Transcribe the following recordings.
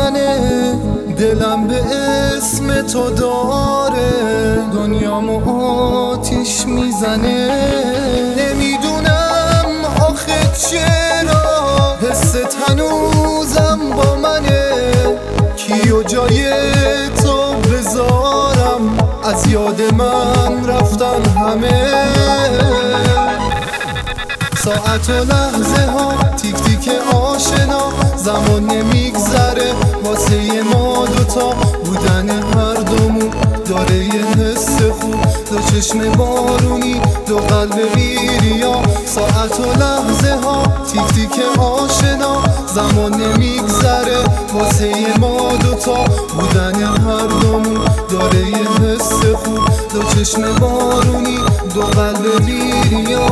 میزنه، دلم به اسم تو داره، دنیامو آتیش میزنه. نمیدونم آخه چرا حست هنوزم با منه، کیو جای تو بذارم، از یاد من رفتن همه. ساعت و لحظه ها تیک تیک آشنا، زمان نمیگذره واسه ما دوتا، بودن هر دومون داره یه حس خوب، دو چشم بارونی دو قلب بیریا. ساعت و لحظه ها تیک تیک آشنا، زمان نمیگذره واسه ما دوتا، بودن هر دومون داره یه حس خوب، دو چشم بارونی دو قلب بیریا.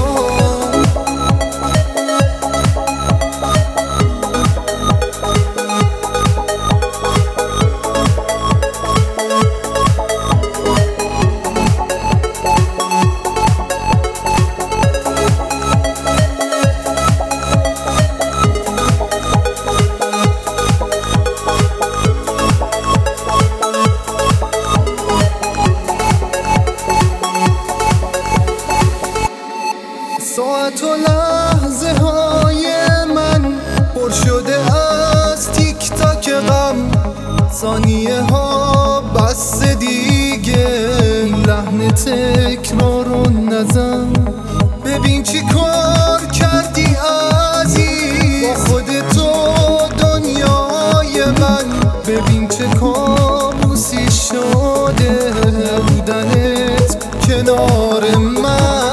ساعت و لحظه های من پر شده از تیک تاک غم، ثانیه ها بس دیگه لحن تکرار رو نزن. ببین چی کار کردی عزیز با خودتو دنیای من، ببین چه کابوسی شده بودنت کنار من.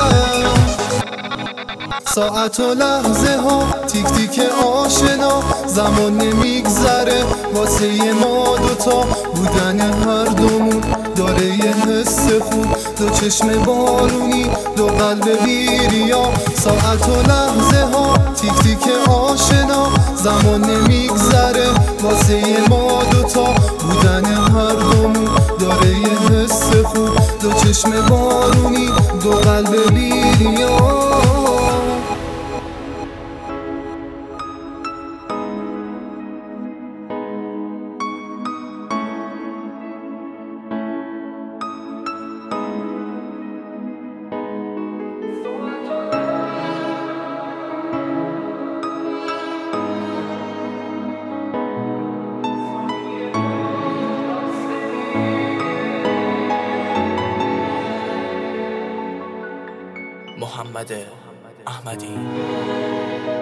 ساعت و لحظه ها تیک تیک آشنا، زمان نمیگذره واسه ما دوتا، بودن هر دومون داره یه حس خوب، دو چشم بارونی دو قلب بیریا. ساعت و لحظه ها تیک تیک آشنا، زمان نمیگذره واسه ما دوتا، بودن هر دومون داره یه حس خوب، دو چشم بارونی دو قلب بیریا. محمد احمدی.